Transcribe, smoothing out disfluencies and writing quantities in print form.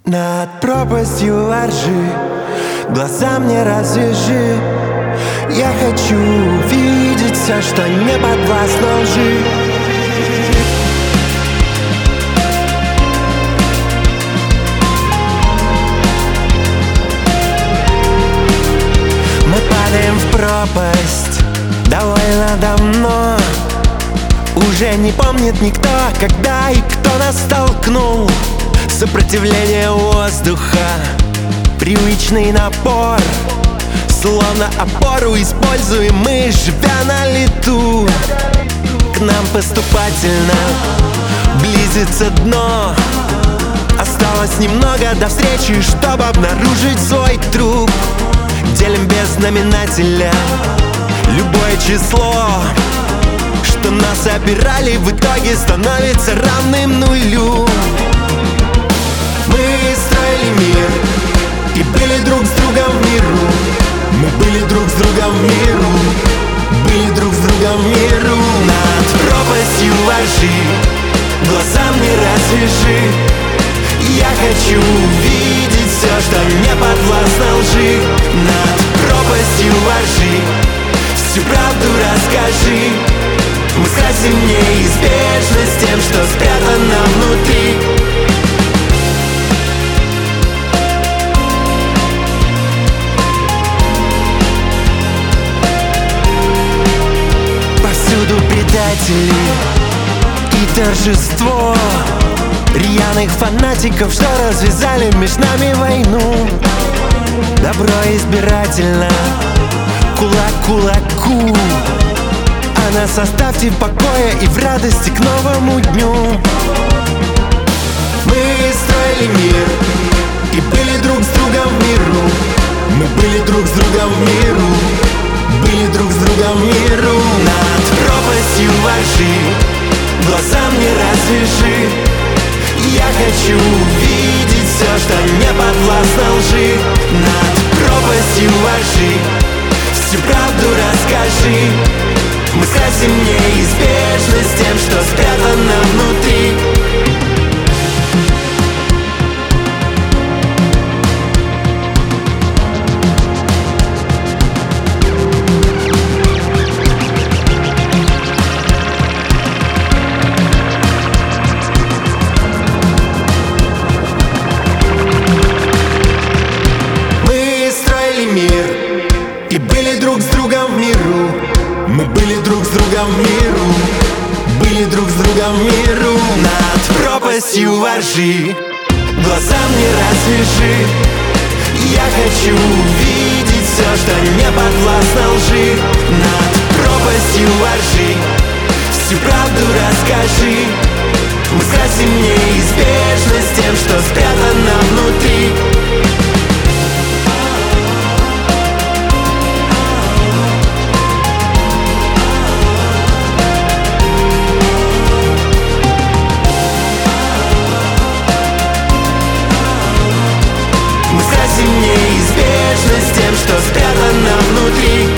Над пропастью воржи глаза мне развяжи. Я хочу увидеть все, что не подвластно лжи. Мы падаем в пропасть довольно давно. Уже не помнит никто, когда и кто нас столкнул. Сопротивление воздуха, привычный напор, словно опору используем мы, живя на лету. К нам поступательно близится дно. Осталось немного до встречи, чтобы обнаружить свой труп. Делим без знаменателя любое число, что нас опирали, в итоге становится равным нулю. Мы строили мир и были друг с другом в миру. Мы были друг с другом в миру. Были друг с другом в миру. Над пропастью воржи глаза мне развяжи. Я хочу увидеть все, что не подвластно лжи. Над пропастью воржи всю правду расскажи. Мы скрасим неизбежность тем, что спрятано внутри. Повсюду предатели и торжество рьяных фанатиков, что развязали между нами войну. Добро избирательно, кулак кулаку. А нас оставьте в покое и в радости к новому дню. Мы строили мир и были друг с другом в миру. Мы были друг с другом в миру. Были друг с другом в миру. Над пропастью воржи глаза мне развяжи. Я хочу увидеть все, что не подвластно лжи. Над пропастью воржи всю правду расскажи. Мы скрасим неизбежность тем, что спрятано внутри. И были друг с другом в миру. Мы были друг с другом в миру. Были друг с другом в миру. Над пропастью воржи глаза мне развяжи. Я хочу увидеть все, что не подвластно лжи. Над пропастью воржи всю правду расскажи. Мы скрасим неизбежность тем, что спрятано внутри. Мы скрасим неизбежность тем, что спрятано внутри.